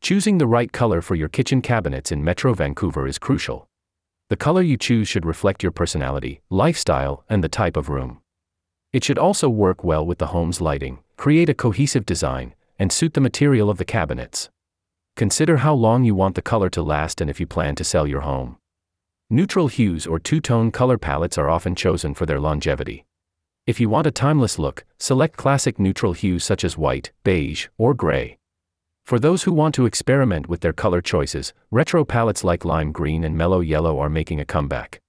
Choosing the right color for your kitchen cabinets in Metro Vancouver is crucial. The color you choose should reflect your personality, lifestyle, and the type of room. It should also work well with the home's lighting, create a cohesive design, and suit the material of the cabinets. Consider how long you want the color to last and if you plan to sell your home. Neutral hues or two-tone color palettes are often chosen for their longevity. If you want a timeless look, select classic neutral hues such as white, beige, or gray. For those who want to experiment with their color choices, retro palettes like lime green and mellow yellow are making a comeback.